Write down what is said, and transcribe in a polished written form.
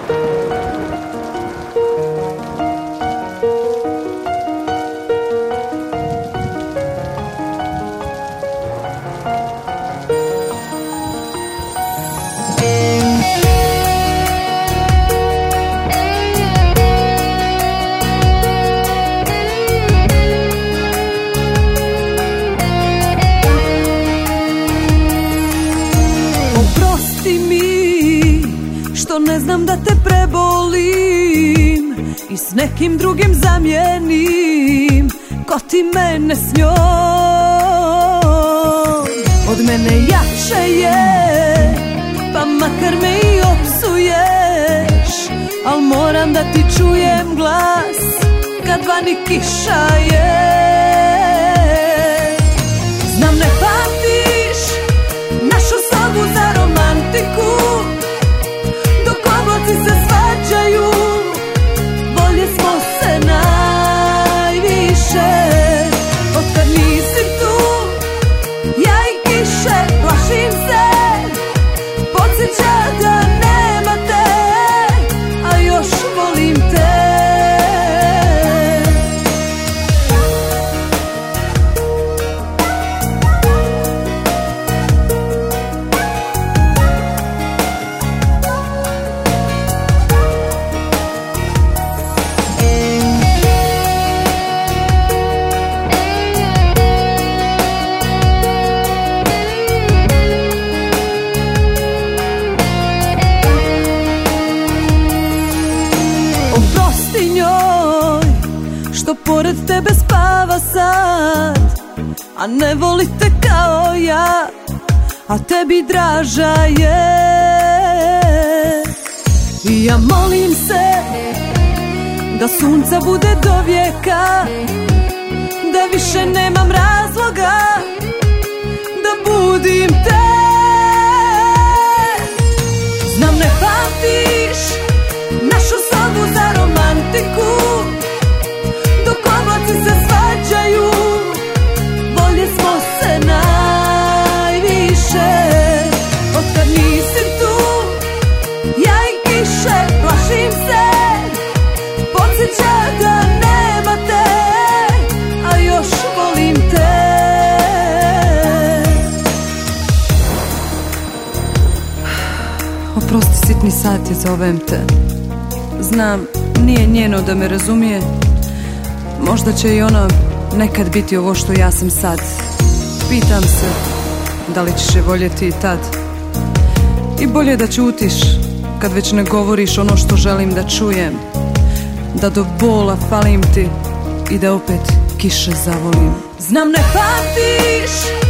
Što ne znam da te prebolim i s nekim drugim zamijenim, ko ti mene s njom. Od mene jače je, pa makar me i opsuješ, al moram da ti čujem glas kad vani kiša je. Znam ne pamtiš našu sobu za romantiku, oblaci se svađaju, bolje smo se najviše. Otkad nisi tu, ja i kiše plašim se, podsjeća da nema te, a još volim te. Oprosti njoj što pored tebe spava sad, a ne voli te kao ja, a tebi draža je. I ja molim se da sunca bude do vijeka, da više nemam razloga da budim te. Znam ne pamtiš našu sobu za romantiku, dok oblaci se svađaju, bolje smo se najviše. Otkad nisi tu, ja i kiše plašim se, podsjeća da nema te, a još volim te. Oprosti, sitni sat je, zovem te. Znam, nije njeno da me razumije, možda će i ona nekad biti ovo što ja sam sad. Pitam se, da li ćeš je voljeti i tad? I bolje da ćutiš, kad već ne govoriš ono što želim da čujem, da do bola falim ti i da opet kiše zavolim. Znam ne pamtiš